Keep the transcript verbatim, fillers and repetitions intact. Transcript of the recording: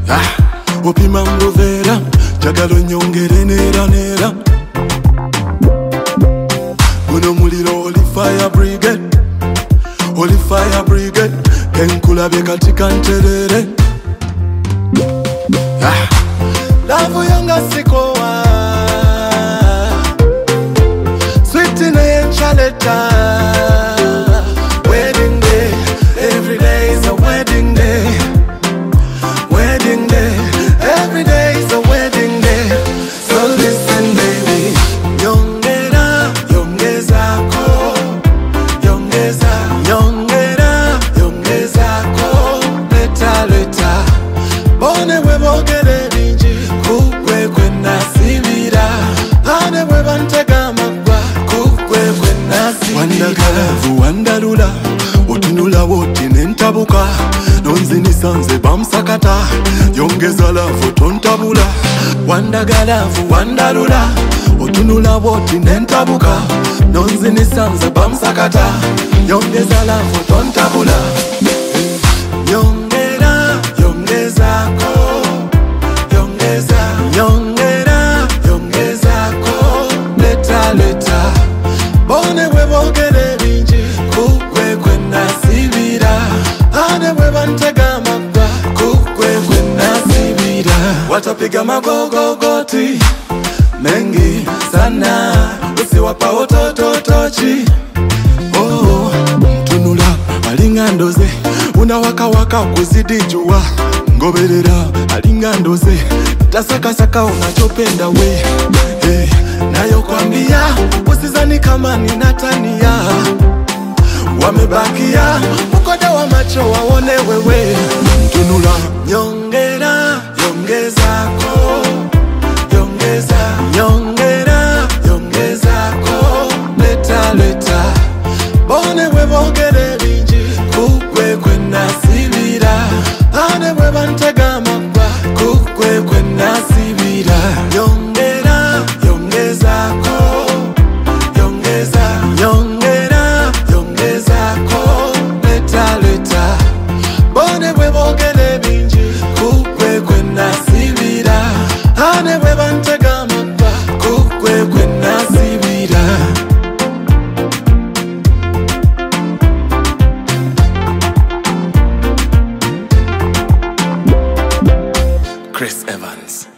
ah, opima ngovera jagalo nyongere nera nera. Guno muliro oli fire brigade, oli fire brigade. Kenkulabe katika nterere. ah, Lavu yanga sikowa sweet in a chaleta. Wedding day, every day is a wedding day. Wedding day, every day is a wedding day. So listen baby, yongera, yongezako, yongeza, yongera, yongezako, leta leta. Bone webogere binji, kukwe kwena sibira. Hane webantega magwa, kukwe kwena sibira. Wandagalavu wandalula, otunula woti nentabuka. Nonzi nisanze bamsakata, yongeza lavu tontabula. Wandagalavu wandalula, otunula woti nentabuka. Nonzi nisanze bamsakata, yongeza lavu tontabula. Yongera, yongezako, yongeza, yongera, yongezako, leta leta. Bone webogere binji, kukwe kwena sibira. Hane webantega magwa, kukwe kwena sibira. Watapiga magogogoti mengi sana, usiwapa otototochi. Oh, mtunula alingandoze, unawaka waka kuzidi jua. Ngoberera alingandoze, tasaka saka unachopenda we. Hey, nayo kwambia usizani kama ninatania. Wamebakia mkoda wa macho waone wewe. Mtunula nyongera, yongezako, yongeza, nyongera, yongezako, leta leta. Bone webogere binji, kukwe kwena sibira. Hane webantega magwa, kukwe kwena sibira. Yongera, yongezako, yongeza, yongera, yongezako, leta leta. Bone webogere binji, kukwe kwena sibira. Hane webantega magwa, kukwe kwena sibira. Chris Evans.